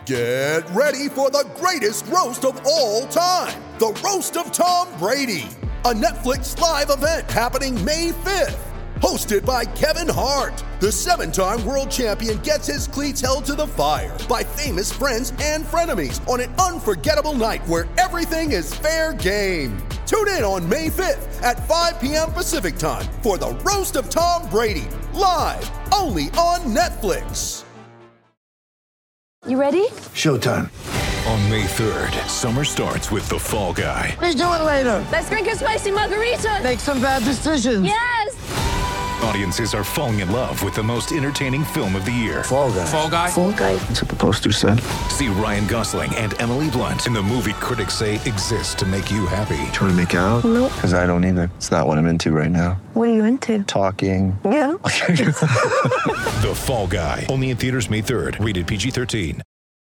Get ready for the greatest roast of all time, the Roast of Tom Brady, a Netflix live event happening May 5th. Hosted by Kevin Hart, the 7-time world champion gets his cleats held to the fire by famous friends and frenemies on an unforgettable night where everything is fair game. Tune in on May 5th at 5 p.m. Pacific time for the Roast of Tom Brady, live only on Netflix. You ready? Showtime. On May 3rd, summer starts with The Fall Guy. Let's do it later. Let's drink a spicy margarita. Make some bad decisions. Yes! Audiences are falling in love with the most entertaining film of the year. Fall Guy. Fall Guy? Fall Guy. That's what the poster said. See Ryan Gosling and Emily Blunt in the movie critics say exists to make you happy. Trying to make it out? Nope. Because I don't either. It's not what I'm into right now. What are you into? Talking. Yeah. The Fall Guy. Only in theaters May 3rd. Rated PG-13.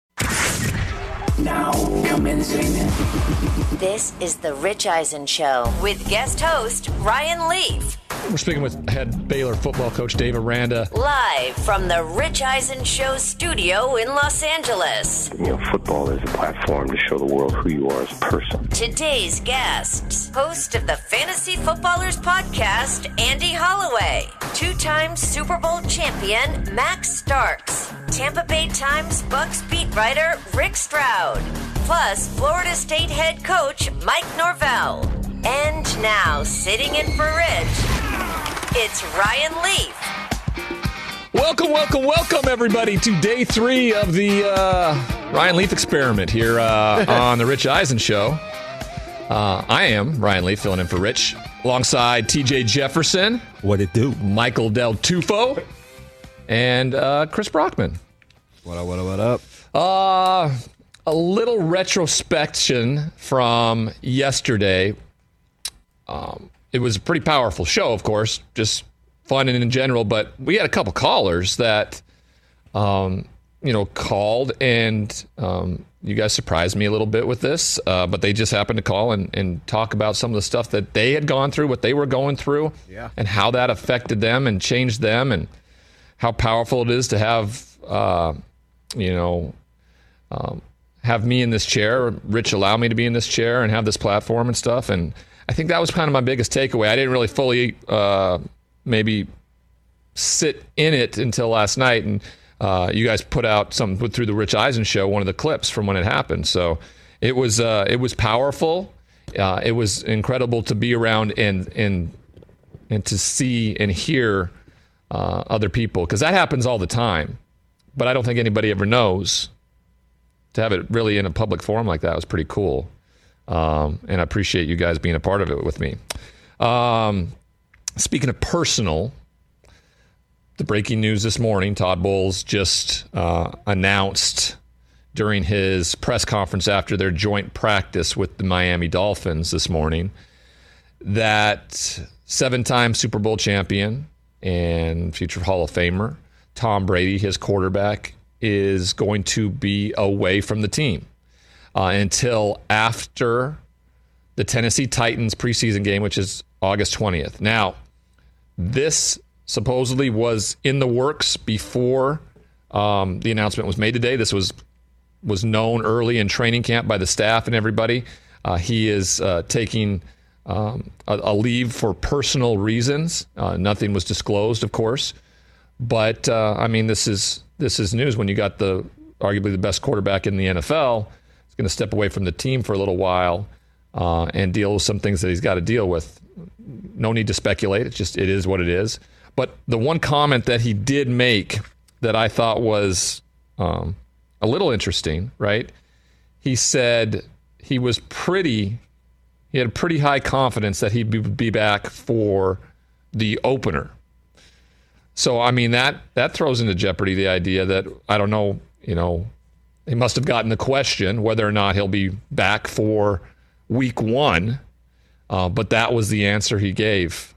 Now commencing. This is The Rich Eisen Show with guest host Ryan Leaf. We're speaking with head Baylor football coach Dave Aranda. Live from The Rich Eisen Show studio in Los Angeles. You know, football is a platform to show the world who you are as a person. Today's guests, host of the Fantasy Footballers podcast, Andy Holloway. 2-time Super Bowl champion, Max Starks. Tampa Bay Times Bucks beat writer, Rick Stroud. Plus, Florida State head coach, Mike Norvell. And now, sitting in for Rich, it's Ryan Leaf. Welcome, everybody, to day 3 of the Ryan Leaf experiment here on The Rich Eisen Show. I am Ryan Leaf, filling in for Rich, alongside TJ Jefferson. What it do? Michael Del Tufo. And Chris Brockman. What up? A little retrospection from yesterday. It was a pretty powerful show, of course, just fun and in general, but we had a couple callers that, called and you guys surprised me a little bit with this, but they just happened to call and talk about some of the stuff that they had gone through, what they were going through, and how that affected them and changed them, and how powerful it is to have, have me in this chair, Rich allow me to be in this chair and have this platform and stuff. And I think that was kind of my biggest takeaway. I didn't really fully maybe sit in it until last night. And you guys put through the Rich Eisen Show, one of the clips from when it happened. So it was powerful. It was incredible to be around and to see and hear other people, because that happens all the time. But I don't think anybody ever knows. To have it really in a public forum like that was pretty cool. And I appreciate you guys being a part of it with me. Speaking of personal, the breaking news this morning, Todd Bowles just announced during his press conference after their joint practice with the Miami Dolphins this morning that 7-time Super Bowl champion and future Hall of Famer Tom Brady, his quarterback, is going to be away from the team until after the Tennessee Titans preseason game, which is August 20th. Now, this supposedly was in the works before the announcement was made today. This was known early in training camp by the staff and everybody. He is taking a leave for personal reasons. Nothing was disclosed, of course. But, this is news when you got arguably the best quarterback in the NFL. He's going to step away from the team for a little while and deal with some things that he's got to deal with. No need to speculate. It is what it is. But the one comment that he did make that I thought was a little interesting, right? He said he had pretty high confidence that he'd be back for the opener. So, that throws into jeopardy the idea that, I don't know, he must have gotten the question whether or not he'll be back for week 1. But that was the answer he gave.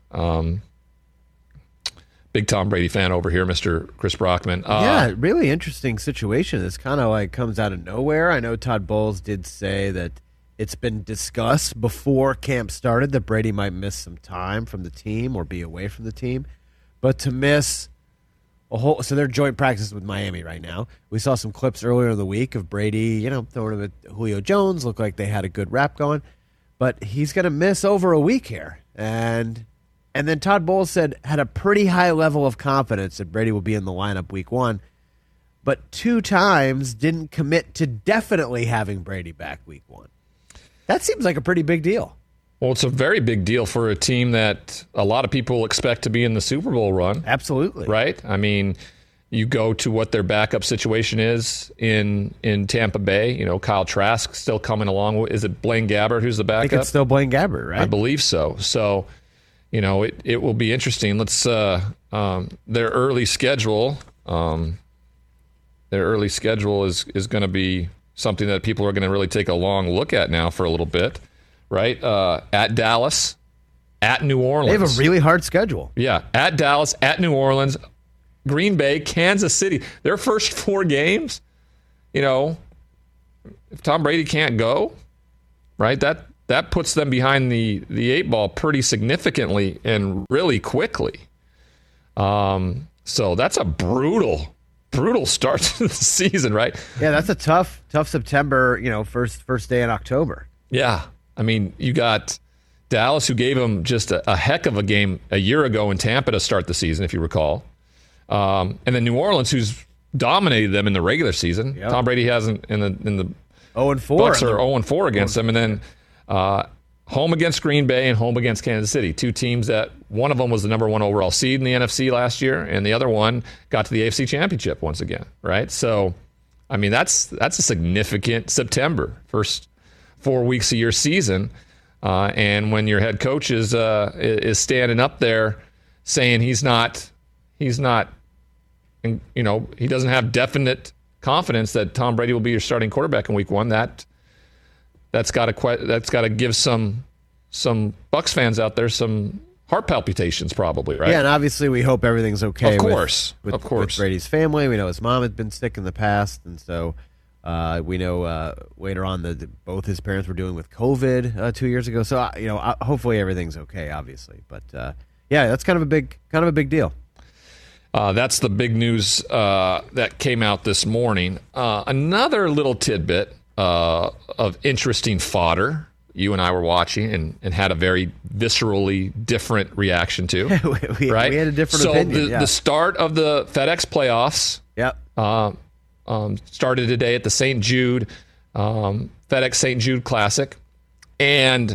Big Tom Brady fan over here, Mr. Chris Brockman. Really interesting situation. It's kind of like comes out of nowhere. I know Todd Bowles did say that it's been discussed before camp started that Brady might miss some time from the team or be away from the team. But to miss So they're joint practice with Miami right now. We saw some clips earlier in the week of Brady, throwing him at Julio Jones. Looked like they had a good rap going. But he's going to miss over a week here. And then Todd Bowles had a pretty high level of confidence that Brady will be in the lineup week 1. But 2 times didn't commit to definitely having Brady back week 1. That seems like a pretty big deal. Well, it's a very big deal for a team that a lot of people expect to be in the Super Bowl run. Absolutely. Right? I mean, you go to what their backup situation is in Tampa Bay. Kyle Trask still coming along. Is it Blaine Gabbert who's the backup? I think it's still Blaine Gabbert, right? I believe so. So, it will be interesting. Let's their early schedule. Their early schedule is going to be something that people are going to really take a long look at now for a little bit. Right? At Dallas, at New Orleans. They have a really hard schedule. Yeah. At Dallas, at New Orleans, Green Bay, Kansas City. Their first 4 games, if Tom Brady can't go, right, that puts them behind the 8 ball pretty significantly and really quickly. So that's a brutal start to the season, right? Yeah, that's a tough September, first day in October. Yeah. I mean, you got Dallas, who gave them just a heck of a game a year ago in Tampa to start the season, if you recall. And then New Orleans, who's dominated them in the regular season. Yep. Tom Brady hasn't in the 0-4. Bucks are 0-4 against them. And then home against Green Bay and home against Kansas City. 2 teams that one of them was the number 1 overall seed in the NFC last year, and the other one got to the AFC Championship once again, right? So, I mean, that's a significant September, first 4 weeks of your season, and when your head coach is standing up there saying he doesn't have definite confidence that Tom Brady will be your starting quarterback in week 1, that's got to give some Bucs fans out there some heart palpitations, probably, right? Yeah, and obviously we hope everything's okay. Of course. With Brady's family. We know his mom had been sick in the past, and so. We know later on that both his parents were dealing with COVID 2 years ago. So hopefully everything's okay, obviously. But yeah, that's kind of a big deal. That's the big news that came out this morning. Another little tidbit of interesting fodder. You and I were watching and had a very viscerally different reaction to. Right? We had a different opinion. So the start of the FedEx playoffs. Yep. Started today at the St. Jude, FedEx St. Jude Classic. And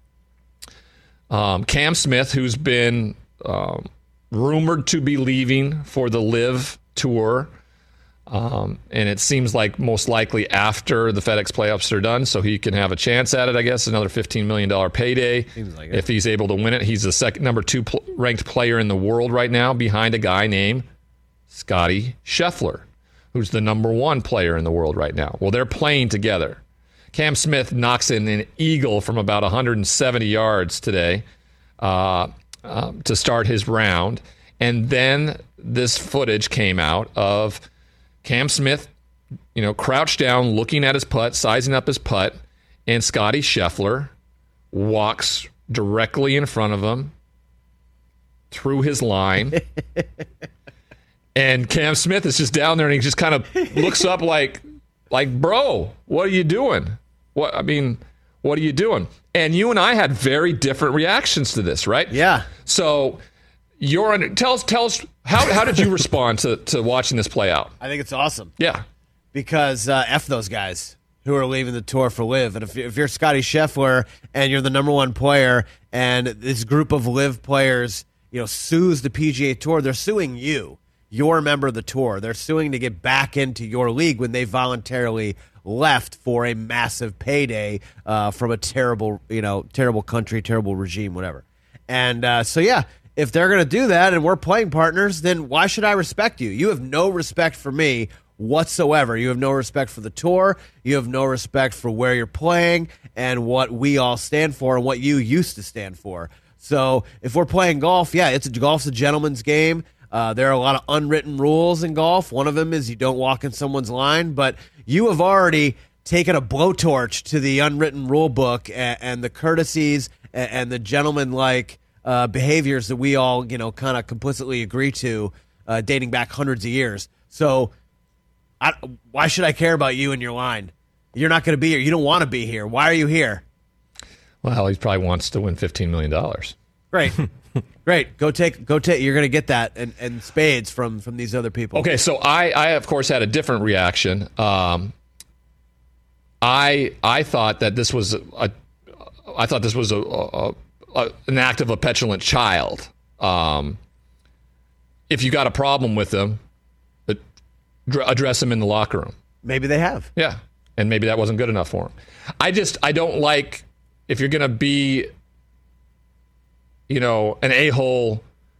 Cam Smith, who's been rumored to be leaving for the Live Tour, and it seems like most likely after the FedEx playoffs are done, so he can have a chance at it, I guess, another $15 million payday if he's able to win it. He's the number 2 ranked player in the world right now, behind a guy named Scotty Scheffler, who's the number 1 player in the world right now. Well, they're playing together. Cam Smith knocks in an eagle from about 170 yards today to start his round. And then this footage came out of Cam Smith, crouched down, looking at his putt, sizing up his putt, and Scotty Scheffler walks directly in front of him through his line. And Cam Smith is just down there, and he just kind of looks up like, bro, what are you doing? What are you doing? And you and I had very different reactions to this, right? Yeah. So tell us how did you respond to watching this play out? I think it's awesome. Yeah. Because F those guys who are leaving the tour for Live. And if you're Scotty Scheffler and you're the number 1 player, and this group of Live players, sues the PGA Tour, they're suing you. You're a member of the tour. They're suing to get back into your league when they voluntarily left for a massive payday from a terrible country, terrible regime, whatever. And so, yeah, if they're going to do that and we're playing partners, then why should I respect you? You have no respect for me whatsoever. You have no respect for the tour. You have no respect for where you're playing and what we all stand for and what you used to stand for. So if we're playing golf, yeah, golf's a gentleman's game. There are a lot of unwritten rules in golf. One of them is you don't walk in someone's line, but you have already taken a blowtorch to the unwritten rule book and the courtesies and the gentleman-like behaviors that we all, kind of complicitly agree to dating back hundreds of years. So why should I care about you and your line? You're not going to be here. You don't want to be here. Why are you here? Well, he probably wants to win $15 million. Great. Great. Go take. You're going to get that and spades from these other people. Okay, so I of course had a different reaction. I thought that this was an act of a petulant child. If you got a problem with him, address him in the locker room. Maybe they have. Yeah, and maybe that wasn't good enough for him. I don't like if you're going to be, an a-hole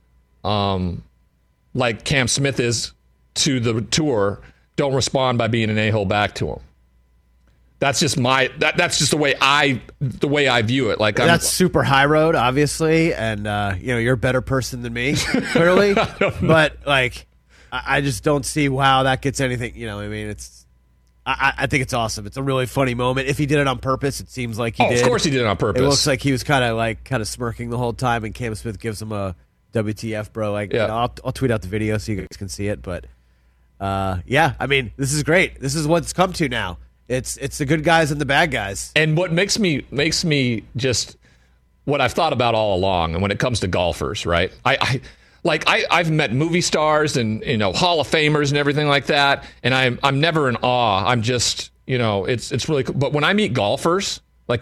like Cam Smith is to the tour, don't respond by being an a-hole back to him. That's just that's just the way I view it. Like that's super high road, obviously, and you're a better person than me, clearly. But like, I just don't see how that gets anything. I think it's awesome. It's a really funny moment. If he did it on purpose, it seems like he did. Of course he did it on purpose. It looks like he was kind of smirking the whole time, and Cam Smith gives him a WTF, bro. I'll tweet out the video so you guys can see it. But this is great. This is what it's come to now. It's the good guys and the bad guys. And what makes me just what I've thought about all along, and when it comes to golfers, right? I've met movie stars and Hall of Famers and everything like that, and I'm never in awe. I'm just it's really cool. But when I meet golfers, I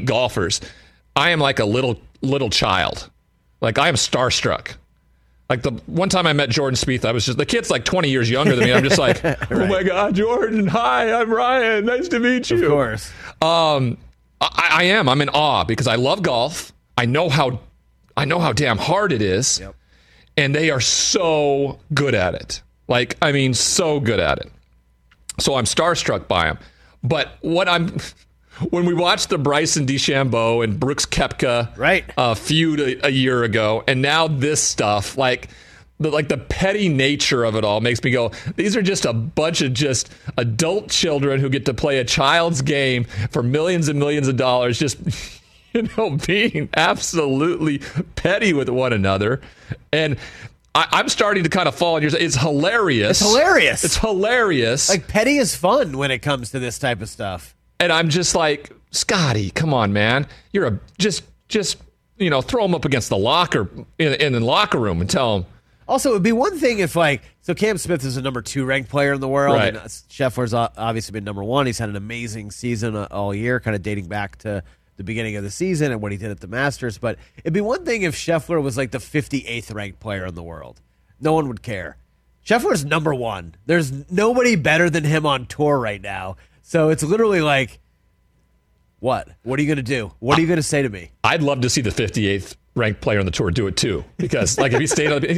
am like a little child. Like I am starstruck. Like the one time I met Jordan Spieth, I was just, the kid's like 20 years younger than me. I'm just like, right. Oh my God, Jordan. Hi, I'm Ryan. Nice to meet you. Of course. I'm in awe because I love golf. I know how damn hard it is. Yep. And they are so good at it. So good at it. So I'm starstruck by them. But when we watched the Bryson DeChambeau and Brooks Koepka feud a year ago, and now this stuff, the petty nature of it all makes me go, these are just a bunch of just adult children who get to play a child's game for millions and millions of dollars, just being absolutely petty with one another. And I'm starting to kind of fall in your. It's hilarious. It's hilarious. Like, petty is fun when it comes to this type of stuff. And I'm just like, Scotty, come on, man. You're just throw him up against the locker in the locker room and tell him. Also, it would be one thing if so Cam Smith is a number 2 ranked player in the world. Right. And Scheffler's obviously been number 1. He's had an amazing season all year, kind of dating back to the beginning of the season and what he did at the Masters. But it'd be one thing if Scheffler was like the 58th ranked player in the world. No one would care. Scheffler's number 1. There's nobody better than him on tour right now. So it's literally like, what? What are you going to do? What are you going to say to me? I'd love to see the 58th ranked player on the tour do it too, because if he stayed on,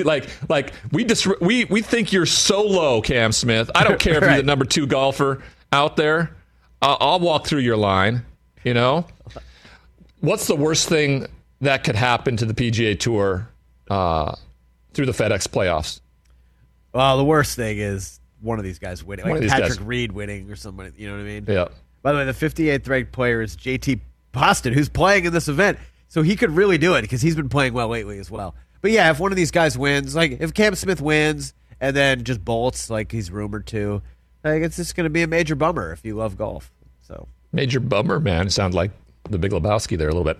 we think you're so low, Cam Smith. I don't care if you're the number 2 golfer out there. I'll walk through your line. What's the worst thing that could happen to the PGA Tour through the FedEx playoffs? Well, the worst thing is one of these guys winning, like Patrick Reed winning or somebody. You know what I mean? Yeah. By the way, the 58th ranked player is JT Boston, who's playing in this event. So he could really do it because he's been playing well lately as well. But yeah, if one of these guys wins, like if Cam Smith wins and then just bolts like he's rumored to, it's just going to be a major bummer if you love golf. So major bummer, man. Sound like the Big Lebowski there a little bit.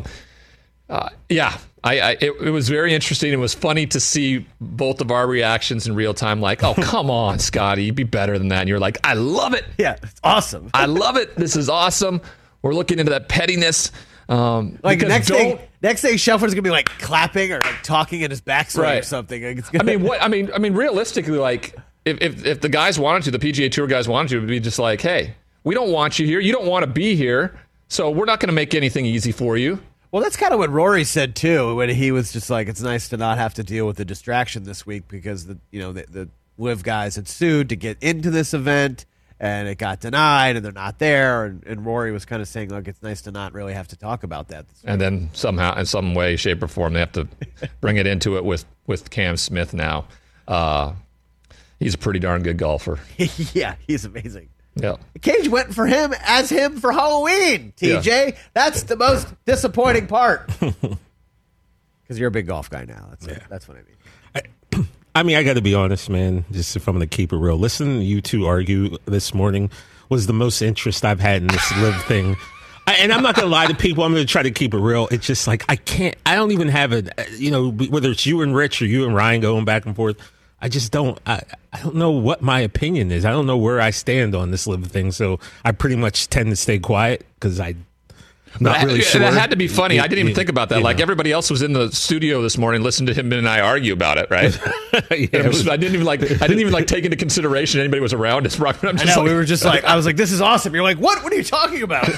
It was very interesting. It was funny to see both of our reactions in real time. Like, oh, come on, Scotty, you'd be better than that. And you're like, I love it. Yeah, it's awesome. I love it. This is awesome. We're looking into that pettiness. Next thing, Scheffler's gonna be like clapping or like talking in his backswing or something. Realistically, like if the guys wanted to, the PGA Tour guys wanted to, it would be just like, hey, we don't want you here. You don't want to be here. So we're not going to make anything easy for you. Well, that's kind of what Rory said too, when he was just like, it's nice to not have to deal with the distraction this week because the LIV guys had sued to get into this event and it got denied and they're not there. And Rory was kind of saying, look, it's nice to not really have to talk about that this week. And then somehow, in some way, shape, or form, they have to bring it into it with Cam Smith now. He's a pretty darn good golfer. Yeah, he's amazing. Yeah. Cage went for him for Halloween, TJ. Yeah. That's the most disappointing part. Because you're a big golf guy now. That's what I mean. I mean, I got to be honest, man, just if I'm going to keep it real. Listening to you two argue this morning was the most interest I've had in this live thing. And I'm not going to lie to people. I'm going to try to keep it real. It's just like, I don't even have it, whether it's you and Rich or you and Ryan going back and forth. I just don't, I don't know what my opinion is. I don't know where I stand on this live thing. So I pretty much tend to stay quiet because I'm not really sure. That had to be funny. I didn't even think about that. Like everybody else was in the studio this morning, listening to him and I argue about it, right? I didn't even take into consideration anybody was around us. We were just like, I was like, this is awesome. You're like, what? What are you talking about?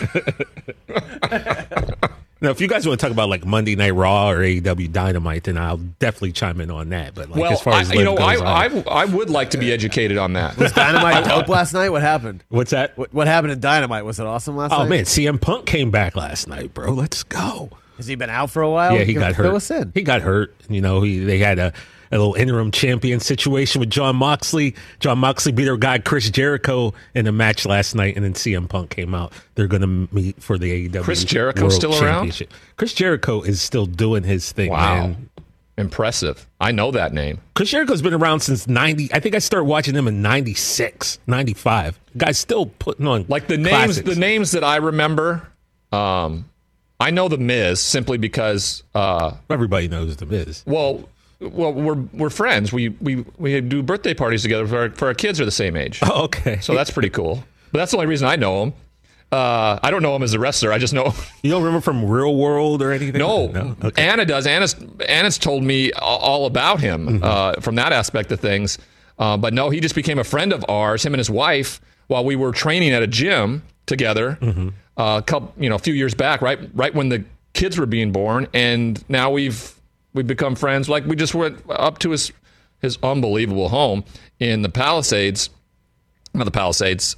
Now, if you guys want to talk about like Monday Night Raw or AEW Dynamite, then I'll definitely chime in on that. But like, as far as I would like to be educated on that. Was Dynamite dope last night? What happened? What's that? What happened in Dynamite? Was it awesome last night? Oh man, CM Punk came back last night, bro. Let's go. Has he been out for a while? Yeah, he got hurt. Fill us in. He got hurt. They had a little interim champion situation with Jon Moxley. Jon Moxley beat our guy Chris Jericho in a match last night, and then CM Punk came out. They're going to meet for the AEW Chris Jericho World still around? Chris Jericho is still doing his thing, man. Impressive. I know that name. Chris Jericho's been around since 90. I think I started watching him in 96, 95. Guy's still putting on like the classics. names that I remember. I know The Miz simply because everybody knows The Miz. Well, we're friends. We do birthday parties together for our kids are the same age. Oh, okay. So that's pretty cool. But that's the only reason I know him. I don't know him as a wrestler. I just know. You don't remember from Real World or anything? No. Okay. Anna does. Anna's told me all about him from that aspect of things. But no, he just became a friend of ours. Him and his wife, while we were training at a gym together, a few years back, right when the kids were being born, and now we've become friends. Like we just went up to his unbelievable home in the Palisades. Not the Palisades.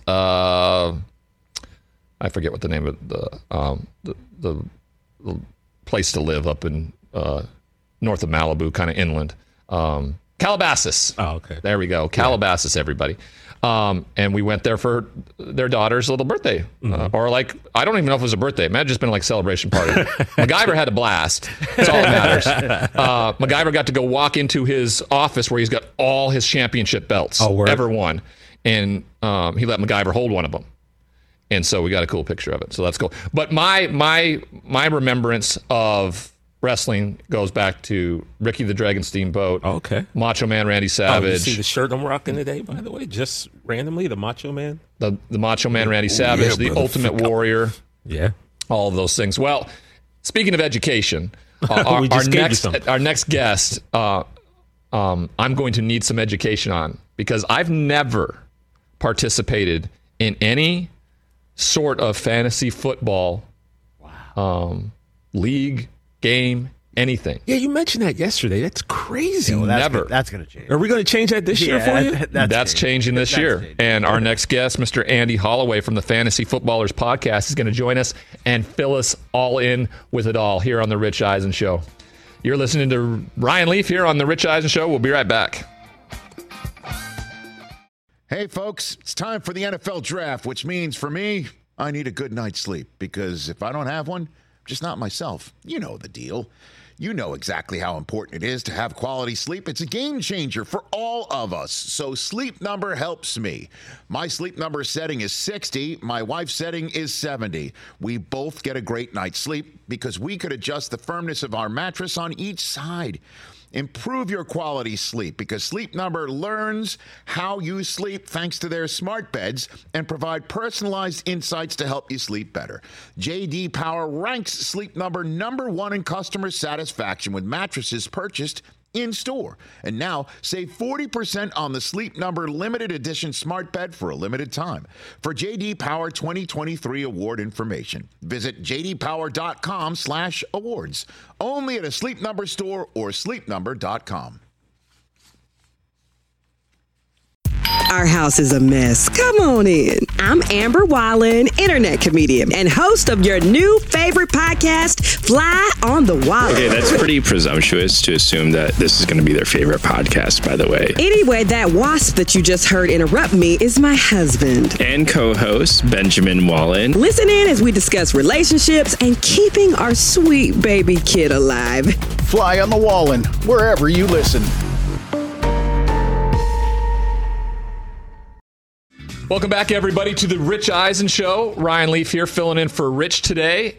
I forget what the name of the place to live up in north of Malibu, kind of inland. Calabasas. Oh, okay. There we go. Calabasas, everybody. And we went there for their daughter's little birthday. Or like, I don't even know if it was a birthday. It might have just been like a celebration party. MacGyver had a blast. That's all that matters. MacGyver got to go walk into his office where he's got all his championship belts ever won. And he let MacGyver hold one of them. And so we got a cool picture of it. So that's cool. But my remembrance of wrestling goes back to Ricky the Dragon Steamboat. Oh, okay. Macho Man Randy Savage. Oh, you see the shirt I'm rocking today, by the way? Just randomly, the Macho Man? The Macho Man Randy Savage, the Ultimate Warrior. Yeah. All of those things. Well, speaking of education, our next guest, I'm going to need some education on because I've never participated in any sort of fantasy football league, game, anything. Yeah, you mentioned that yesterday. That's crazy. Yeah, well, Never. That's going to change. Are we going to change that this year for you? That's changing this year. And our next guest, Mr. Andy Holloway from the Fantasy Footballers Podcast, is going to join us and fill us all in with it all here on The Rich Eisen Show. You're listening to Ryan Leaf here on The Rich Eisen Show. We'll be right back. Hey, folks, it's time for the NFL Draft, which means for me, I need a good night's sleep because if I don't have one, I'm just not myself. You know the deal. You know exactly how important it is to have quality sleep. It's a game changer for all of us. So Sleep Number helps me. My Sleep Number setting is 60. My wife's setting is 70. We both get a great night's sleep because we could adjust the firmness of our mattress on each side. Improve your quality sleep because Sleep Number learns how you sleep thanks to their smart beds and provide personalized insights to help you sleep better. J.D. Power ranks Sleep Number #1 in customer satisfaction with mattresses purchased in store. And now save 40% on the Sleep Number limited edition smart bed for a limited time. For J.D. Power 2023 award information, visit jdpower.com/awards. Only at a Sleep Number store or sleepnumber.com. Our house is a mess. Come on in. I'm Amber Wallen, internet comedian and host of your new favorite podcast, Fly on the Wallen. Okay, that's pretty presumptuous to assume that this is going to be their favorite podcast, by the way. Anyway, that wasp that you just heard interrupt me is my husband. And co-host, Benjamin Wallen. Listen in as we discuss relationships and keeping our sweet baby kid alive. Fly on the Wallen, wherever you listen. Welcome back, everybody, to the Rich Eisen Show. Ryan Leaf here, filling in for Rich today.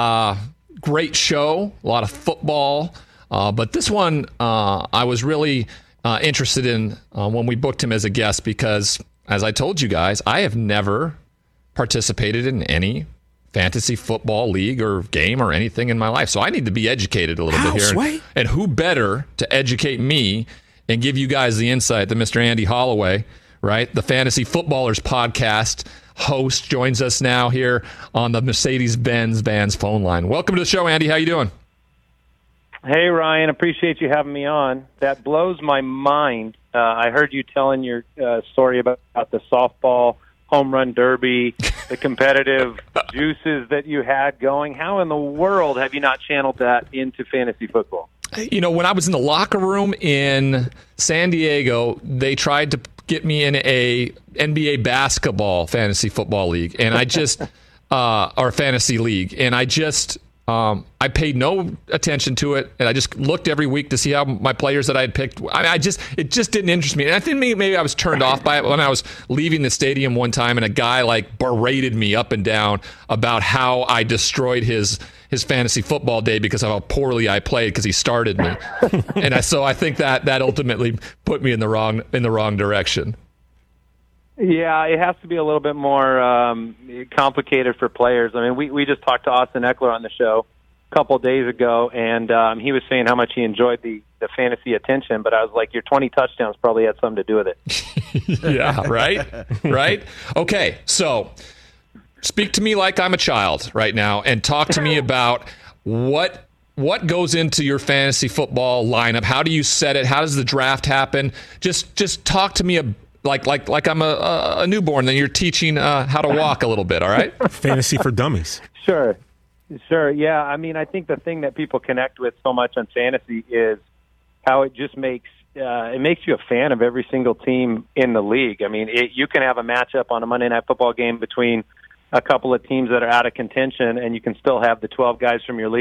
Great show, a lot of football. But this one I was really interested in when we booked him as a guest because, as I told you guys, I have never participated in any fantasy football league or game or anything in my life. So I need to be educated a little bit here. And who better to educate me and give you guys the insight than Mr. Andy Holloway, right? The Fantasy Footballers podcast host joins us now here on the Mercedes-Benz Vans phone line. Welcome to the show, Andy. How you doing? Hey, Ryan. Appreciate you having me on. That blows my mind. I heard you telling your story about the softball home run derby, the competitive juices that you had going. How in the world have you not channeled that into fantasy football? You know, when I was in the locker room in San Diego, they tried to get me in a NBA basketball fantasy football league, and I just or fantasy league, and I just I paid no attention to it, and I just looked every week to see how my players that I had picked. It just didn't interest me, and I think maybe I was turned off by it when I was leaving the stadium one time, and a guy like berated me up and down about how I destroyed his fantasy football day because of how poorly I played because he started me, and so I think that ultimately put me in the wrong direction. Yeah, it has to be a little bit more complicated for players. I mean, we just talked to Austin Eckler on the show a couple of days ago, and he was saying how much he enjoyed the fantasy attention, but I was like, your 20 touchdowns probably had something to do with it. Yeah, right? Okay, so speak to me like I'm a child right now and talk to me about what goes into your fantasy football lineup. How do you set it? How does the draft happen? Just talk to me like I'm a newborn, then you're teaching how to walk a little bit, all right? Fantasy for dummies. Sure. Yeah, I mean, I think the thing that people connect with so much on fantasy is how it just makes you a fan of every single team in the league. I mean, you can have a matchup on a Monday Night Football game between a couple of teams that are out of contention, and you can still have the 12 guys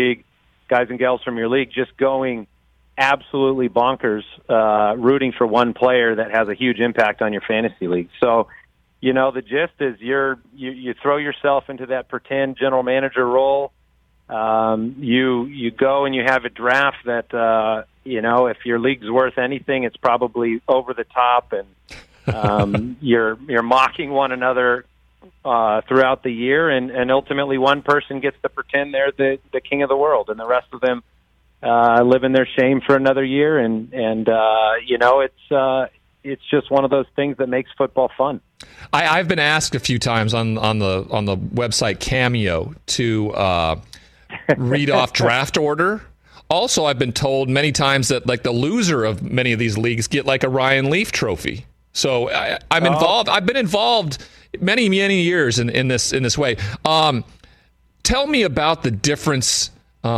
and gals from your league just going absolutely bonkers, rooting for one player that has a huge impact on your fantasy league. So, you know, the gist is you throw yourself into that pretend general manager role. You go and you have a draft that, if your league's worth anything, it's probably over the top, and you're mocking one another throughout the year, and ultimately one person gets to pretend they're the king of the world, and the rest of them live in their shame for another year, and it's just one of those things that makes football fun. I've been asked a few times on the website Cameo to read off draft order. Also, I've been told many times that like the loser of many of these leagues get like a Ryan Leaf trophy. So I'm involved. I've been involved many years in this way. Tell me about the difference.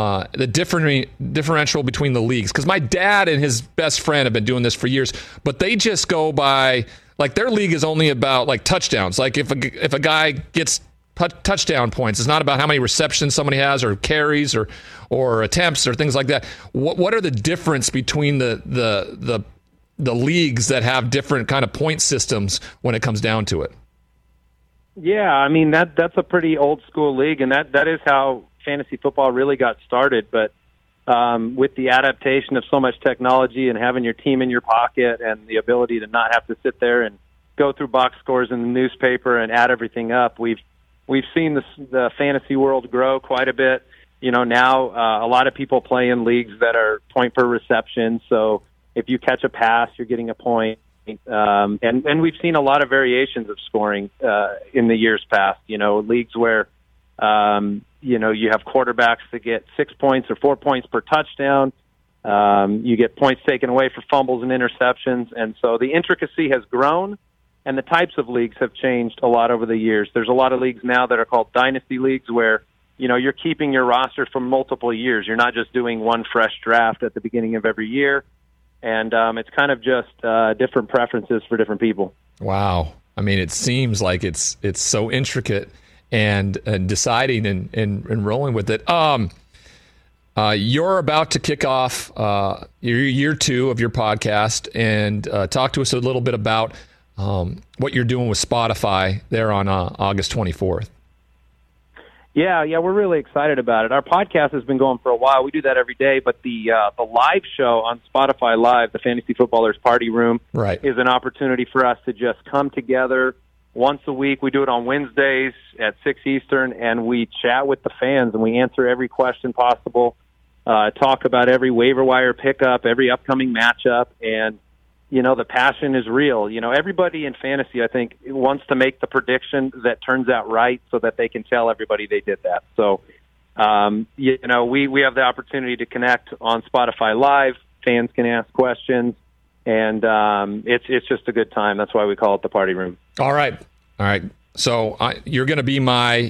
Differential between the leagues, because my dad and his best friend have been doing this for years, but they just go by like their league is only about like touchdowns. Like if a guy gets touchdown points, it's not about how many receptions somebody has or carries or attempts or things like that. What are the difference between the leagues that have different kind of point systems when it comes down to it? Yeah, I mean that's a pretty old school league, and that is how fantasy football really got started, but with the adaptation of so much technology and having your team in your pocket and the ability to not have to sit there and go through box scores in the newspaper and add everything up, we've seen the fantasy world grow quite a bit. You know, now a lot of people play in leagues that are point per reception, so if you catch a pass, you're getting a point. And we've seen a lot of variations of scoring in the years past. You know, leagues where you have quarterbacks that get 6 points or 4 points per touchdown. You get points taken away for fumbles and interceptions. And so the intricacy has grown, and the types of leagues have changed a lot over the years. There's a lot of leagues now that are called dynasty leagues where, you're keeping your roster for multiple years. You're not just doing one fresh draft at the beginning of every year. And it's kind of just different preferences for different people. Wow. I mean, it seems like it's so intricate. And deciding and rolling with it. You're about to kick off your year 2 of your podcast, and talk to us a little bit about what you're doing with Spotify there on August 24th. Yeah, we're really excited about it. Our podcast has been going for a while. We do that every day, but the live show on Spotify Live, the Fantasy Footballers Party Room, is an opportunity for us to just come together once a week. We do it on Wednesdays at 6 Eastern, and we chat with the fans, and we answer every question possible, talk about every waiver wire pickup, every upcoming matchup, and the passion is real. Everybody in fantasy, I think, wants to make the prediction that turns out right so that they can tell everybody they did that. So, we have the opportunity to connect on Spotify Live. Fans can ask questions, and it's just a good time. That's why we call it the Party Room. All right. So you're going to be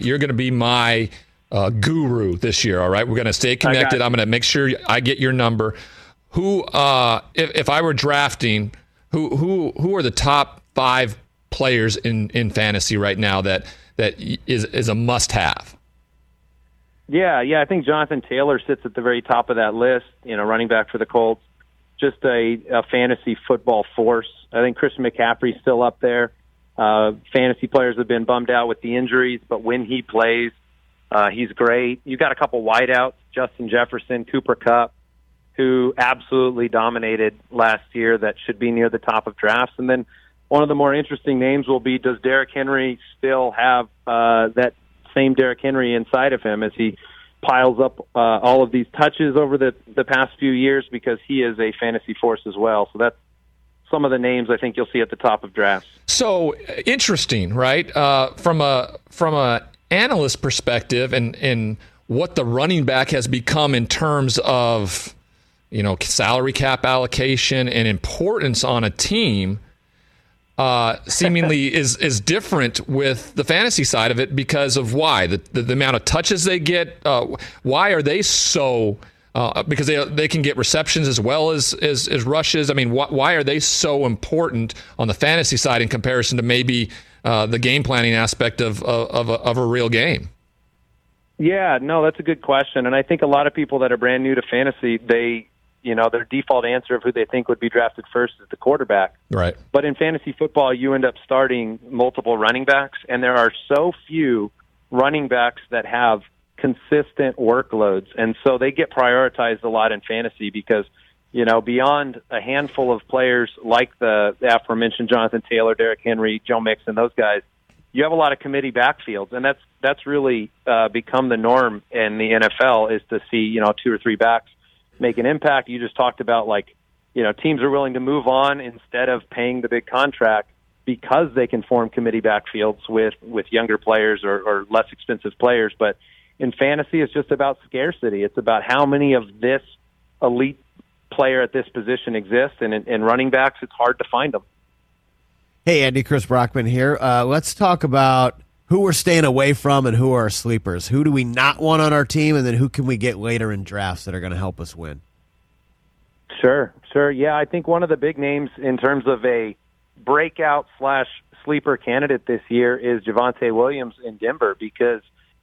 my guru this year. All right. We're going to stay connected. I'm going to make sure I get your number. Who, if I were drafting, who are the top 5 players in fantasy right now that is a must-have? Yeah, I think Jonathan Taylor sits at the very top of that list. Running back for the Colts, just a fantasy football force. I think Christian McCaffrey's still up there. Fantasy players have been bummed out with the injuries, but when he plays, he's great. You got a couple wideouts: Justin Jefferson, Cooper Kupp, who absolutely dominated last year, that should be near the top of drafts. And then one of the more interesting names will be, does Derrick Henry still have that same Derrick Henry inside of him as he piles up all of these touches over the past few years, because he is a fantasy force as well. So that's some of the names I think you'll see at the top of drafts. So interesting, right? From a analyst perspective and what the running back has become in terms of salary cap allocation and importance on a team, seemingly is different with the fantasy side of it because of why the amount of touches they get. Why are they so? Because they can get receptions as well as rushes. I mean, why are they so important on the fantasy side in comparison to maybe the game planning aspect of a real game? Yeah, no, that's a good question, and I think a lot of people that are brand new to fantasy, their default answer of who they think would be drafted first is the quarterback. Right. But in fantasy football, you end up starting multiple running backs, and there are so few running backs that have consistent workloads, and so they get prioritized a lot in fantasy because, beyond a handful of players like the aforementioned Jonathan Taylor, Derrick Henry, Joe Mixon, those guys, you have a lot of committee backfields, and that's really become the norm in the NFL, is to see 2 or 3 backs make an impact. You just talked about teams are willing to move on instead of paying the big contract because they can form committee backfields with younger players or less expensive players. But in fantasy, it's just about scarcity. It's about how many of this elite player at this position exists, and in running backs, it's hard to find them. Hey, Andy, Chris Brockman here. Let's talk about who we're staying away from and who are our sleepers. Who do we not want on our team, and then who can we get later in drafts that are going to help us win? Sure. Yeah, I think one of the big names in terms of a breakout/sleeper candidate this year is Javonte Williams in Denver, because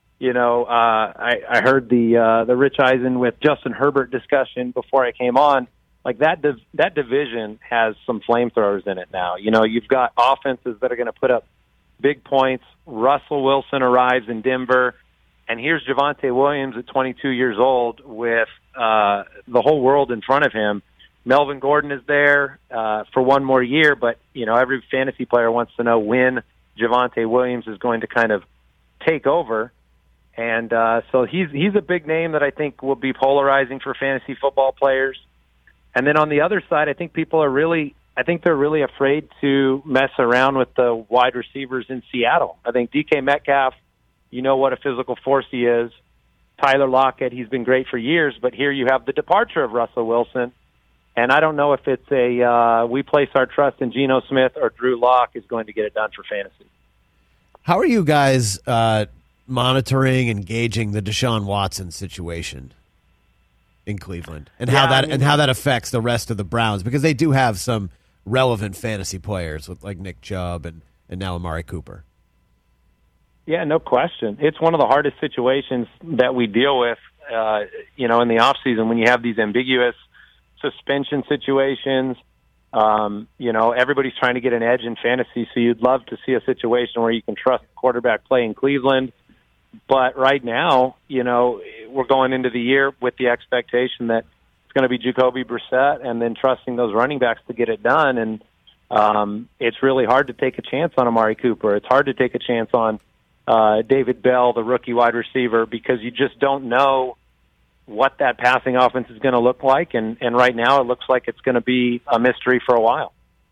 I heard the Rich Eisen with Justin Herbert discussion before I came on. Like that division has some flamethrowers in it now. You've got offenses that are going to put up big points. Russell Wilson arrives in Denver, and here's Javonte Williams at 22 years old with the whole world in front of him. Melvin Gordon is there for one more year, but every fantasy player wants to know when Javonte Williams is going to kind of take over. And so he's a big name that I think will be polarizing for fantasy football players. And then on the other side, I think they're really afraid to mess around with the wide receivers in Seattle. I think DK Metcalf, what a physical force he is. Tyler Lockett, he's been great for years, but here you have the departure of Russell Wilson. And I don't know if it's we place our trust in Geno Smith or Drew Lock is going to get it done for fantasy. How are you guys monitoring and gauging the Deshaun Watson situation in Cleveland and how that affects the rest of the Browns? Because they do have some relevant fantasy players with like Nick Chubb and now Amari Cooper. Yeah, no question. It's one of the hardest situations that we deal with, in the offseason when you have these ambiguous suspension situations. Everybody's trying to get an edge in fantasy, so you'd love to see a situation where you can trust quarterback play in Cleveland. But right now, we're going into the year with the expectation that it's going to be Jacoby Brissett and then trusting those running backs to get it done. And it's really hard to take a chance on Amari Cooper. It's hard to take a chance on David Bell, the rookie wide receiver, because you just don't know what that passing offense is going to look like. And right now it looks like it's going to be a mystery for a while.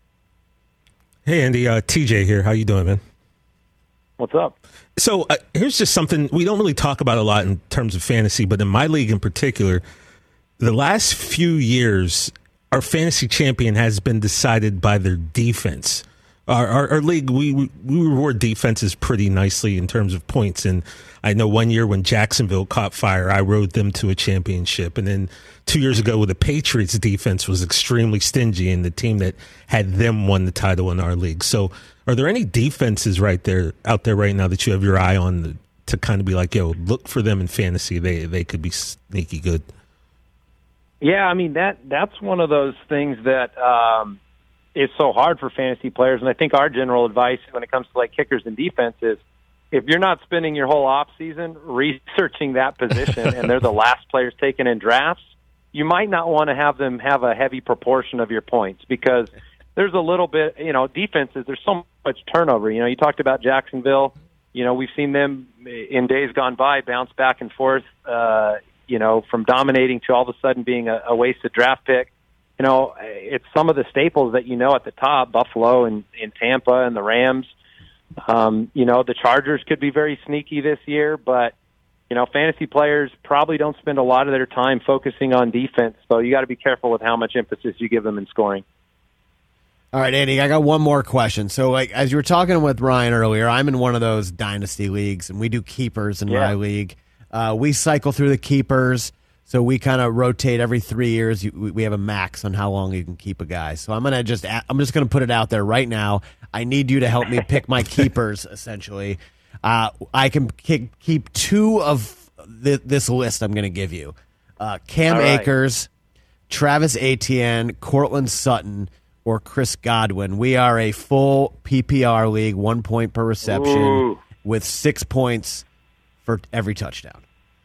Hey, Andy, TJ here. How you doing, man? What's up? So here's just something we don't really talk about a lot in terms of fantasy, but in my league in particular, the last few years, our fantasy champion has been decided by their defense. Our league, we reward defenses pretty nicely in terms of points. And I know one year when Jacksonville caught fire, I rode them to a championship. And then 2 years ago, with the Patriots defense was extremely stingy, and the team that had them won the title in our league. So are there any defenses out there right now that you have your eye on to kind of be like, yo, look for them in fantasy? They could be sneaky good. Yeah, I mean, that's one of those things that is so hard for fantasy players. And I think our general advice when it comes to like kickers and defense is if you're not spending your whole off season researching that position and they're the last players taken in drafts, you might not want to have them have a heavy proportion of your points because there's a little bit, defenses, there's so much turnover. You talked about Jacksonville. We've seen them in days gone by bounce back and forth, from dominating to all of a sudden being a wasted draft pick. It's some of the staples that at the top, Buffalo and Tampa and the Rams. The Chargers could be very sneaky this year, but, fantasy players probably don't spend a lot of their time focusing on defense, so you got to be careful with how much emphasis you give them in scoring. All right, Andy, I got one more question. So, as you were talking with Ryan earlier, I'm in one of those dynasty leagues, and we do keepers in my league. We cycle through the keepers, so we kind of rotate every 3 years. We have a max on how long you can keep a guy. So I'm just going to put it out there right now. I need you to help me pick my keepers, essentially. I can keep two of this list I'm going to give you. Cam Akers, Travis Etienne, Cortland Sutton, or Chris Godwin. We are a full PPR league, 1 point per reception, with 6 points for every touchdown.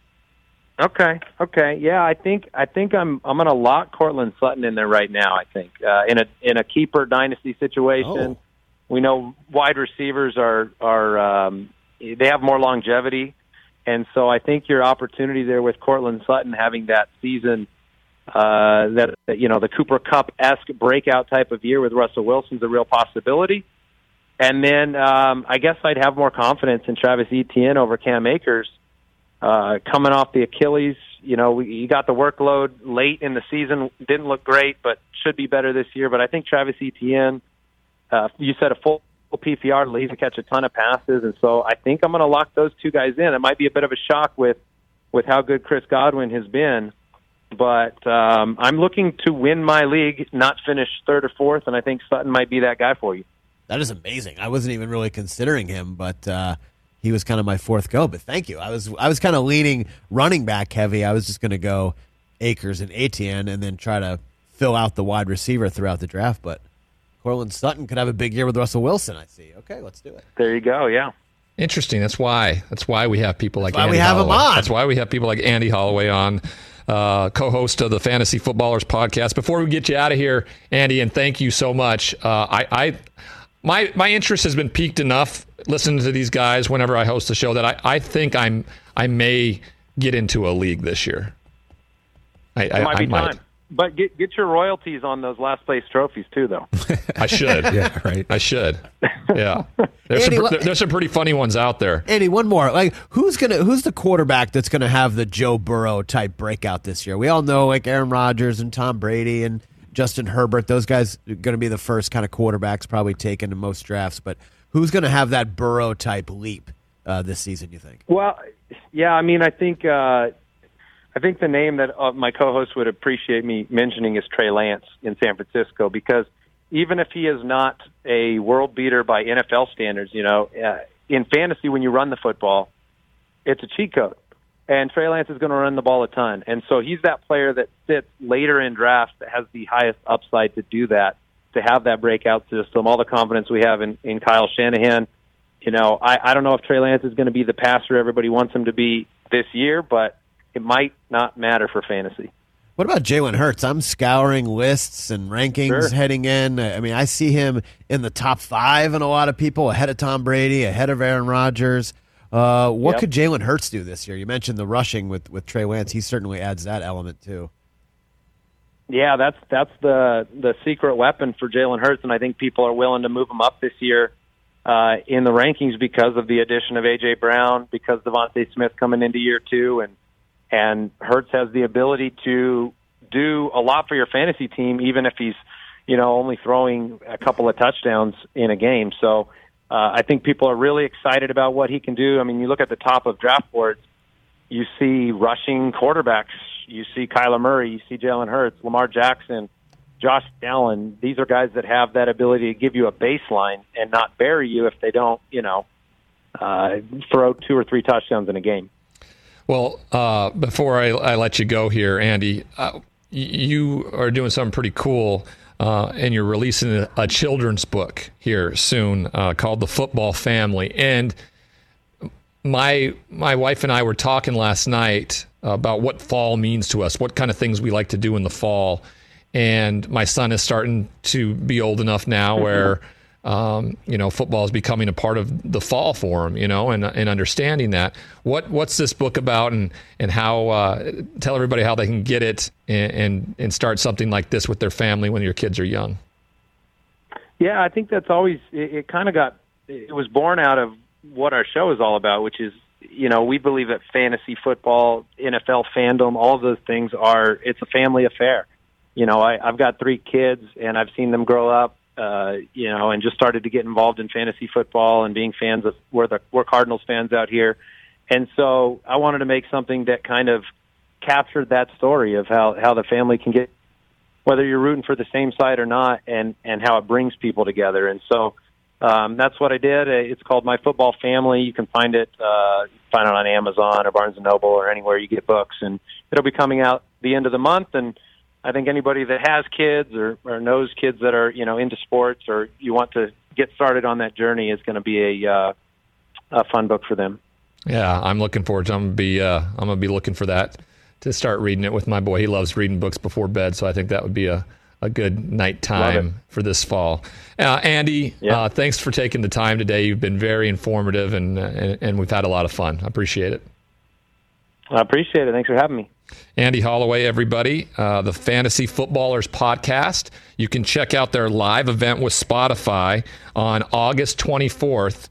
Okay. Yeah, I think I'm going to lock Cortland Sutton in there right now. I think in a keeper dynasty situation, we know wide receivers are they have more longevity, and so I think your opportunity there with Cortland Sutton having that season, the Cooper Kupp-esque breakout type of year with Russell Wilson's a real possibility. And then I guess I'd have more confidence in Travis Etienne over Cam Akers. Coming off the Achilles, you got the workload late in the season, didn't look great, but should be better this year. But I think Travis Etienne, you said a full PPR league to catch a ton of passes, and so I think I'm going to lock those two guys in. It might be a bit of a shock with how good Chris Godwin has been, but I'm looking to win my league, not finish third or fourth, and I think Sutton might be that guy for you. That is amazing. I wasn't even really considering him, but he was kind of my fourth go. But thank you. I was kind of leaning running back heavy. I was just going to go Akers and Etienne and then try to fill out the wide receiver throughout the draft. But Cortland Sutton could have a big year with Russell Wilson, I see. Okay, let's do it. There you go, yeah. Interesting. That's why we have people like Andy Holloway. Him on. That's why we have people like Andy Holloway on, co-host of the Fantasy Footballers podcast. Before we get you out of here, Andy, and thank you so much. My interest has been piqued enough listening to these guys whenever I host the show that I think I may get into a league this year. It might be time. But get your royalties on those last place trophies too, though. I should. Yeah, right. I should. Yeah. There's some pretty funny ones out there. Andy, one more. Who's the quarterback that's gonna have the Joe Burrow type breakout this year? We all know Aaron Rodgers and Tom Brady and Justin Herbert. Those guys are going to be the first kind of quarterbacks probably taken in most drafts. But who's going to have that Burrow type leap this season, you think? Well, yeah, I mean, I think the name that my co-host would appreciate me mentioning is Trey Lance in San Francisco, because even if he is not a world beater by NFL standards, in fantasy when you run the football, it's a cheat code. And Trey Lance is going to run the ball a ton. And so he's that player that sits later in drafts that has the highest upside to do that. to have that breakout system, all the confidence we have in Kyle Shanahan. You know, I don't know if Trey Lance is going to be the passer everybody wants him to be this year, but it might not matter for fantasy. What about Jalen Hurts? I'm scouring lists and rankings heading in. I mean, I see him in the top 5 in a lot of people, ahead of Tom Brady, ahead of Aaron Rodgers. What could Jalen Hurts do this year? You mentioned the rushing with Trey Lance. He certainly adds that element too. Yeah, that's the secret weapon for Jalen Hurts, and I think people are willing to move him up this year in the rankings because of the addition of A.J. Brown, because Devontae Smith coming into year 2, and Hurts has the ability to do a lot for your fantasy team, even if he's, only throwing a couple of touchdowns in a game. So I think people are really excited about what he can do. I mean, you look at the top of draft boards, you see rushing quarterbacks, you see Kyler Murray, you see Jalen Hurts, Lamar Jackson, Josh Allen. These are guys that have that ability to give you a baseline and not bury you if they don't, throw 2 or 3 touchdowns in a game. Well, before I let you go here, Andy, you are doing something pretty cool, and you're releasing a children's book here soon called The Football Family. And my wife and I were talking last night about what fall means to us, what kind of things we like to do in the fall. And my son is starting to be old enough now where football is becoming a part of the fall for him, and understanding that. What's this book about, and how? Tell everybody how they can get it and start something like this with their family when your kids are young. Yeah, I think that's always it was born out of what our show is all about, which is we believe that fantasy football, NFL fandom, all of those things it's a family affair. I've got 3 kids, and I've seen them grow up. And just started to get involved in fantasy football and being fans of we're Cardinals fans out here. And so I wanted to make something that kind of captured that story of how the family can get, whether you're rooting for the same side or not, and how it brings people together. And so that's what I did. It's called My Football Family. You can find it on Amazon or Barnes & Noble or anywhere you get books. And it'll be coming out the end of the month. And I think anybody that has kids or knows kids that are, into sports, or you want to get started on that journey, is going to be a fun book for them. Yeah, I'm looking forward to it. I'm going to be looking for that to start reading it with my boy. He loves reading books before bed, so I think that would be a good nighttime for this fall. Andy, thanks for taking the time today. You've been very informative, and we've had a lot of fun. I appreciate it. I appreciate it. Thanks for having me. Andy Holloway, everybody, the Fantasy Footballers podcast. You can check out their live event with Spotify on August 24th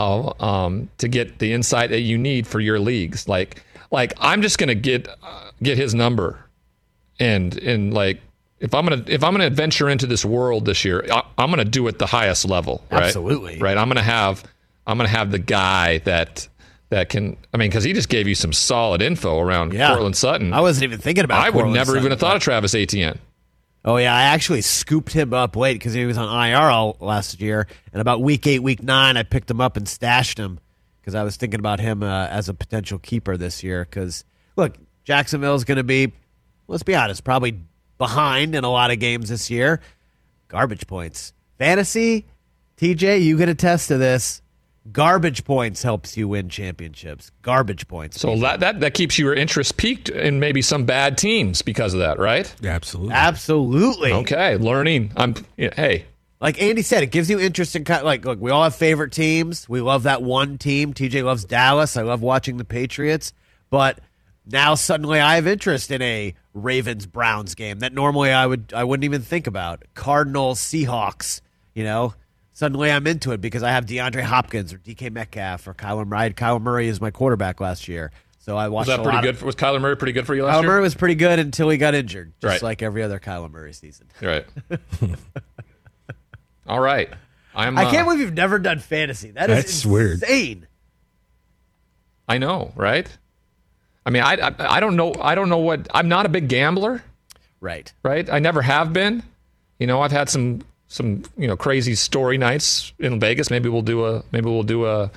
to get the insight that you need for your leagues. Like I'm just going to get his number, and like if I'm gonna venture into this world this year, I'm going to do it the highest level. Right? Absolutely. Right. I'm going to have the guy that can, because he just gave you some solid info around Courtland Sutton. I wasn't even thinking about it. I would never even have thought of Travis Etienne. Oh, yeah. I actually scooped him up late because he was on IR all last year. And about week 8, week 9, I picked him up and stashed him because I was thinking about him as a potential keeper this year. Because, look, Jacksonville's going to be, let's be honest, probably behind in a lot of games this year. Garbage points. Fantasy, TJ, you can attest to this. Garbage points helps you win championships. Garbage points. So that keeps your interest peaked in maybe some bad teams because of that, right? Yeah, absolutely. Absolutely. Okay, learning. Hey. Like Andy said, it gives you interest in look, we all have favorite teams. We love that one team. TJ loves Dallas. I love watching the Patriots. But now suddenly I have interest in a Ravens-Browns game that normally I wouldn't even think about. Cardinals, Seahawks, Suddenly I'm into it because I have DeAndre Hopkins or DK Metcalf or Kyler Murray. Kyler Murray is my quarterback last year. So I watched. Was that pretty good? Was Kyler Murray pretty good for you last year? Kyler Murray was pretty good until he got injured, just like every other Kyler Murray season. Right. All right. I can't believe you've never done fantasy. That's weird. Insane. I know, right? I don't know. I don't know what. I'm not a big gambler. Right. Right. I never have been. I've had some crazy story nights in Vegas. Maybe we'll do a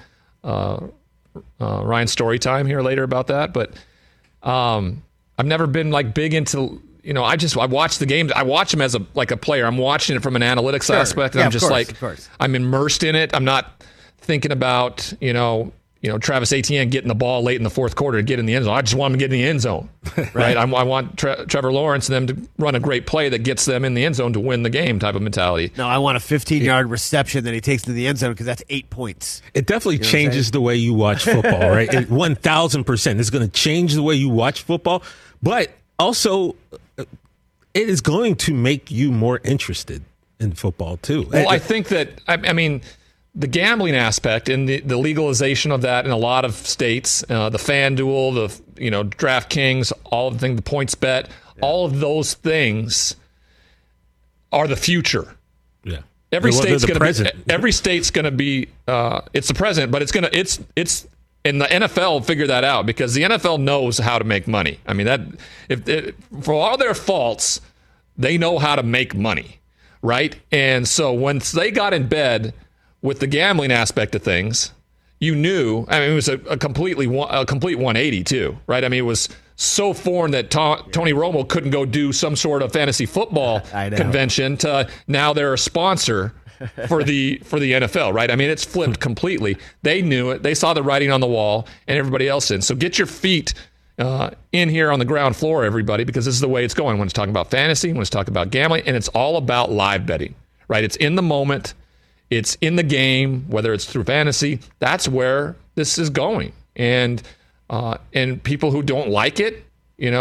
Ryan story time here later about that. But I've never been big into I watch the games. I watch them as a player. I'm watching it from an analytics aspect. And I'm just I'm immersed in it. I'm not thinking about, Travis Etienne getting the ball late in the fourth quarter to get in the end zone. I just want him to get in the end zone, right? I want Trevor Lawrence and them to run a great play that gets them in the end zone to win the game type of mentality. No, I want a 15-yard reception that he takes to the end zone because that's 8 points. It definitely changes the way you watch football, right? 1,000%. It's going to change the way you watch football, but also it is going to make you more interested in football too. Well, I think that, I mean, the gambling aspect and the legalization of that in a lot of states, the FanDuel, the DraftKings, all of the things, the PointsBet, all of those things are the future. Yeah, every state's going to be. It's the present, but it's. And the NFL figure that out because the NFL knows how to make money. I mean, for all their faults, they know how to make money, right? And so once they got in bed with the gambling aspect of things, you knew. I mean, it was a complete 180 too, right? I mean, it was so foreign that Tony Romo couldn't go do some sort of fantasy football convention to now they're a sponsor for the NFL, right? I mean, it's flipped completely. They knew it. They saw the writing on the wall, and everybody else in. So get your feet in here on the ground floor, everybody, because this is the way it's going when it's talking about fantasy, when it's talking about gambling, and it's all about live betting, right? It's in the moment. It's in the game, whether it's through fantasy. That's where this is going. And people who don't like it, get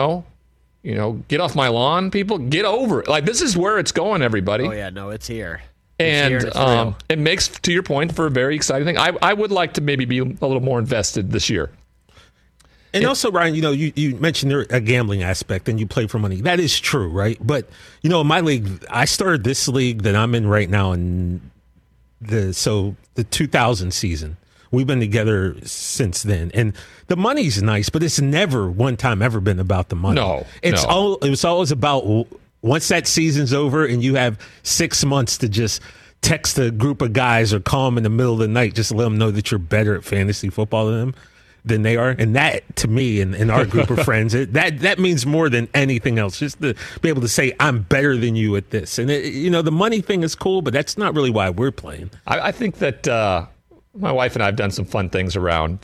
off my lawn, people. Get over it. Like, this is where it's going, everybody. Oh, yeah, no, it's here. And it makes, to your point, for a very exciting thing. I would like to maybe be a little more invested this year. And also, Ryan, you mentioned a gambling aspect and you play for money. That is true, right? But, in my league, I started this league that I'm in right now in the 2000 season. We've been together since then. And the money's nice, but it's never one time ever been about the money. No. It was always about once that season's over and you have 6 months to just text a group of guys or call them in the middle of the night just to let them know that you're better at fantasy football than they are. And that, to me, and our group of friends, that means more than anything else. Just to be able to say, I'm better than you at this. And, the money thing is cool, but that's not really why we're playing. I think that my wife and I have done some fun things around,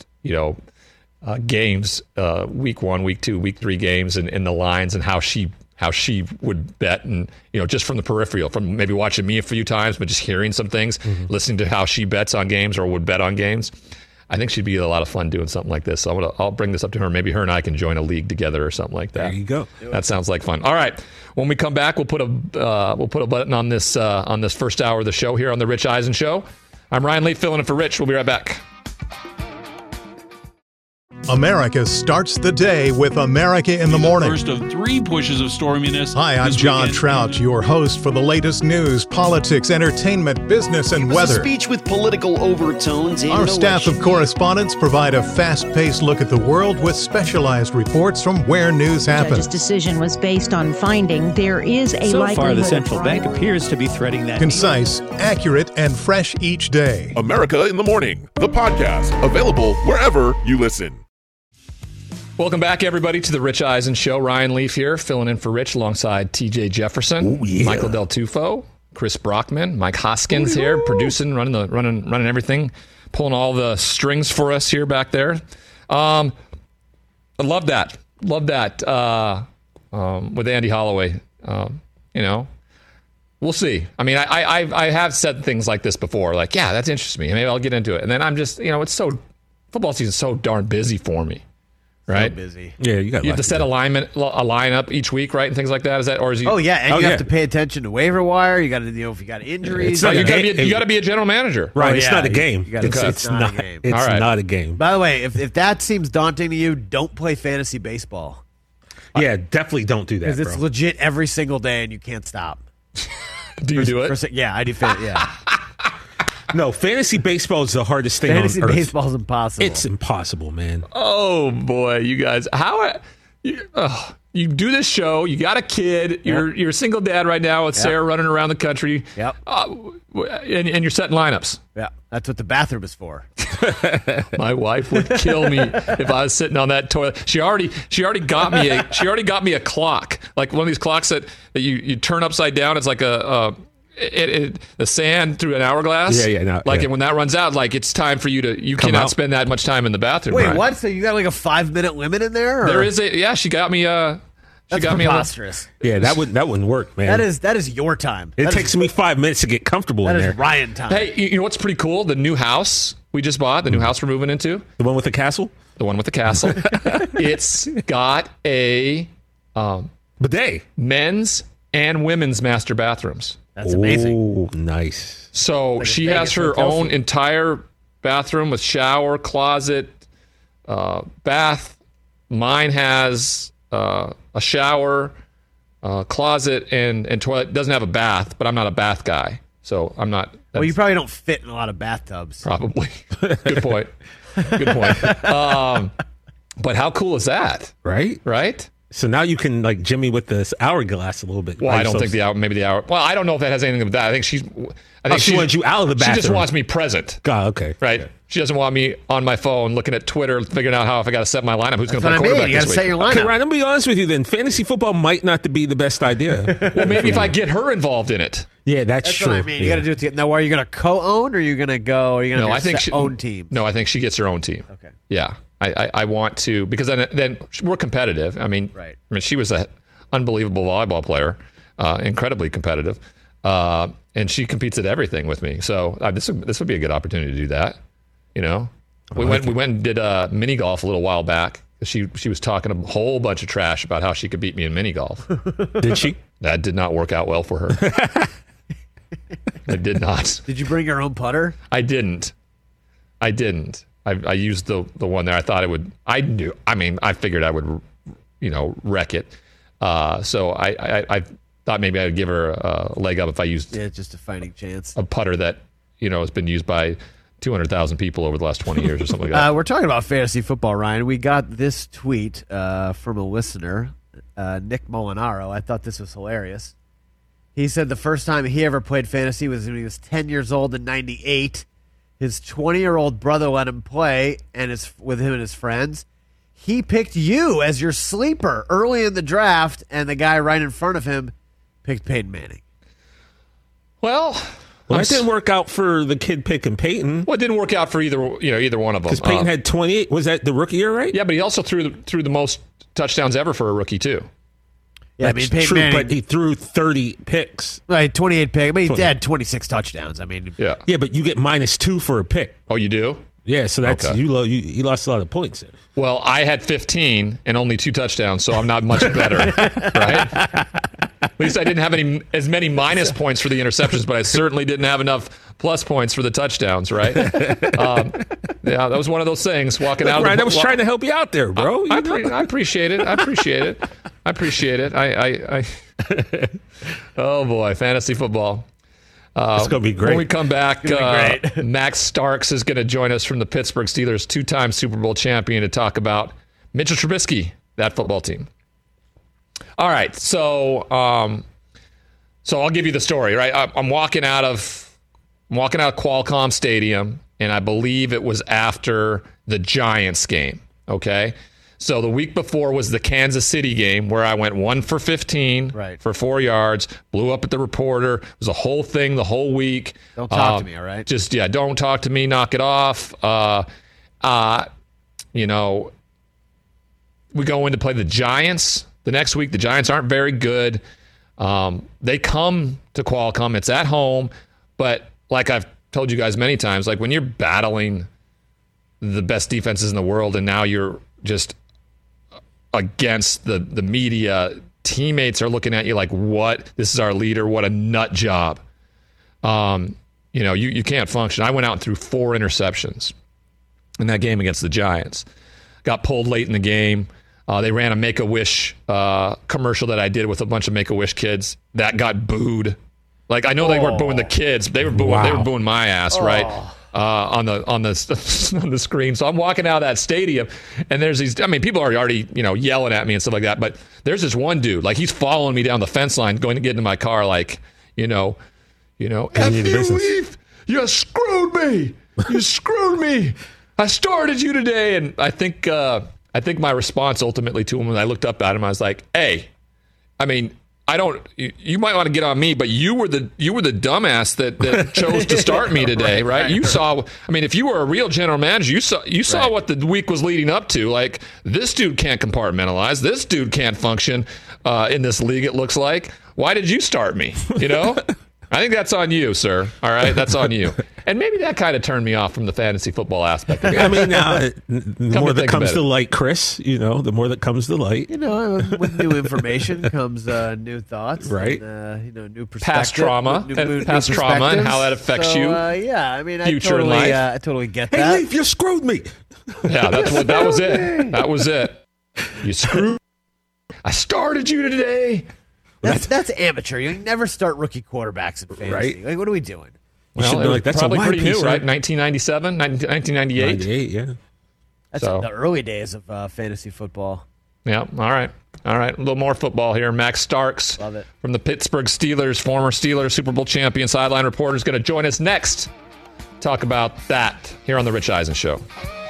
games, week 1, week 2, week 3 games and the lines and how she would bet, and just from the peripheral, from maybe watching me a few times, but just hearing some things, listening to how she bets on games or would bet on games. I think she'd be a lot of fun doing something like this. So I'll bring this up to her. Maybe her and I can join a league together or something like that. There you go. That sounds like fun. All right, when we come back, we'll put a button on this first hour of the show here on the Rich Eisen Show. I'm Ryan Leaf filling in for Rich. We'll be right back. America starts the day with America in the Morning. First of 3 pushes of storminess. Hi, I'm John Trout, your host for the latest news, politics, entertainment, business, and weather. A speech with political overtones. Our staff of correspondents provide a fast-paced look at the world with specialized reports from where news happens. The judge's decision was based on finding there is a likelihood. So far, the central bank appears to be threading that. Concise, accurate, and fresh each day. America in the Morning, the podcast, available wherever you listen. Welcome back, everybody, to the Rich Eisen Show. Ryan Leaf here, filling in for Rich alongside TJ Jefferson, Michael Del Tufo, Chris Brockman, Mike Hoskins here, producing, running everything, pulling all the strings for us here back there. I love that. With Andy Holloway. We'll see. I mean, I have said things like this before, like, yeah, that interests me. Maybe I'll get into it. And then I'm just, football season's so darn busy for me. Right, so busy. Yeah, you have to set a lineup each week, right, and things like that. Is that, or is he? Oh yeah, and you have to pay attention to waiver wire. You got to, if you got injuries, you got to be a general manager, right? It's not a game. It's not a game. It's not a game. By the way, if that seems daunting to you, don't play fantasy baseball. Yeah, definitely don't do that. Because it's legit every single day, and you can't stop. Do you do it? Yeah, I do. Yeah. No, fantasy baseball is the hardest thing fantasy on earth. Fantasy baseball is impossible. It's impossible, man. Oh, boy, you guys. You do this show, you got a kid, you're a single dad right now with Sarah running around the country. Yep. And you're setting lineups. Yeah, that's what the bathroom is for. My wife would kill me if I was sitting on that toilet. She already got me a clock like one of these clocks that you turn upside down. It's like the sand through an hourglass. And when that runs out, like it's time for you to. You cannot spend that much time in the bathroom. Wait, Ryan. what? So you got like a 5-minute limit in there? Or? There is a. Yeah, she got me. That's preposterous. Yeah, that wouldn't work, man. That is your time. It takes me 5 minutes to get comfortable in there. That is Ryan time. Hey, you know what's pretty cool? The new house we just bought. The new house we're moving into. The one with the castle. The one with the castle. It's got a bidet, men's and women's master bathrooms. That's amazing. Oh, nice. So Like she Vegas has her hotel own suite. entire bathroom with shower, closet, bath. Mine has a shower, closet, and toilet. Doesn't have a bath, but I'm not a bath guy, so I'm not. Well, you probably don't fit in a lot of bathtubs. Probably. Good point. Good point. But how cool is that? Right? Right? So now you can like Jimmy with this hourglass a little bit. Well, I don't think the hour. Maybe the hour. Well, I don't know if that has anything to do with that. I think she wants you out of the bathroom. She just wants me present. God, okay. Right. Yeah. She doesn't want me on my phone looking at Twitter, figuring out how if I got to set my lineup, who's going to play quarterback You got this to week. set your lineup. Okay, Ryan, I'm gonna be honest with you. Then fantasy football might not be the best idea. Well, maybe if I get her involved in it. Yeah, that's true. What I mean. You got to do it together. Now, are you going to co-own, or are you going to go? Are you going to I think own team? No, I think she gets her own team. Okay. Yeah, I want to because then we're competitive. I mean, right. I mean, she was an unbelievable volleyball player, incredibly competitive, and she competes at everything with me. So this would be a good opportunity to do that. You know, we went and did mini golf a little while back. She was talking a whole bunch of trash about how she could beat me in mini golf. Did she? That did not work out well for her. It did not. Did you bring your own putter? I didn't. I used the one there. I thought it would. I knew. I mean, I figured I would, wreck it. So I thought maybe I would give her a leg up if I used. Yeah, just a fighting chance. A putter that has been used by 200,000 people over the last 20 years or something like that. We're talking about fantasy football, Ryan. We got this tweet from a listener, Nick Molinaro. I thought this was hilarious. He said the first time he ever played fantasy was when he was 10 years old in 98. His 20-year-old brother let him play with him and his friends. He picked you as your sleeper early in the draft, and the guy right in front of him picked Peyton Manning. Well, that didn't work out for the kid picking Peyton. Well, it didn't work out for either one of them. Because Peyton had 28. Was that the rookie year, right? Yeah, but he also threw the most touchdowns ever for a rookie too. Yeah, That's Peyton true, Manning, but he threw 30 picks. Right, 28 picks. I mean, he had 26 touchdowns. I mean, yeah, but you get -2 for a pick. Oh, you do? Yeah, so that's okay. You lost a lot of points there. Well, I had 15 and only 2 touchdowns, so I'm not much better, right? At least I didn't have as many minus points for the interceptions, but I certainly didn't have enough plus points for the touchdowns, right? Yeah, that was one of those things. Walking out. Ryan, I was trying to help you out there, bro. I appreciate it. I appreciate it. I oh boy, fantasy football. It's going to be great. When we come back, Max Starks is going to join us from the Pittsburgh Steelers, 2-time Super Bowl champion, to talk about Mitchell Trubisky, that football team. All right, so I'll give you the story. Right, I'm walking out of Qualcomm Stadium, and I believe it was after the Giants game. Okay. So the week before was the Kansas City game where I went 1 for 15 for 4 yards, blew up at the reporter. It was a whole thing the whole week. Don't talk to me, all right? Don't talk to me, knock it off. We go in to play the Giants the next week. The Giants aren't very good. They come to Qualcomm. It's at home. But like I've told you guys many times, like when you're battling the best defenses in the world and now you're just against the media, teammates are looking at you like, what? This is our leader. What a nut job. You can't function. I went out and threw 4 interceptions in that game against the Giants. Got pulled late in the game. They ran a Make-A-Wish commercial that I did with a bunch of Make-A-Wish kids that got booed. Like, I know they weren't booing the kids, but they were booing. Wow. They were booing my ass, right? On the screen. So I'm walking out of that stadium, and there's these. I mean, people are already yelling at me and stuff like that. But there's this one dude, like he's following me down the fence line, going to get into my car, like F you, Leaf, you screwed me. You screwed me. I started you today, and I think my response ultimately to him when I looked up at him, I was like, hey, I mean, you might want to get on me, but you were the dumbass that chose to start me today, right? You saw. I mean, if you were a real general manager, you saw what the week was leading up to. Like, this dude can't compartmentalize. This dude can't function in this league. It looks like. Why did you start me? You know. I think that's on you, sir. All right, that's on you. And maybe that kind of turned me off from the fantasy football aspect of it. I mean, the more that comes to light, Chris, the more that comes to light. With new information comes new thoughts. Right. And, new perspectives. Past trauma. Past trauma and how that affects you. Yeah, I mean, future in life. I totally get that. Hey, Leaf, you screwed me. Yeah, that was it. That was it. You screwed. I started you today. That's amateur. You never start rookie quarterbacks in fantasy. Right. Like, what are we doing? Well, it was that's probably pretty new, right? 1997, 1998. 98, yeah. That's the early days of fantasy football. Yeah, all right. A little more football here. Max Starks Love it. From the Pittsburgh Steelers, former Steelers Super Bowl champion, sideline reporter, is going to join us next. Talk about that here on The Rich Eisen Show.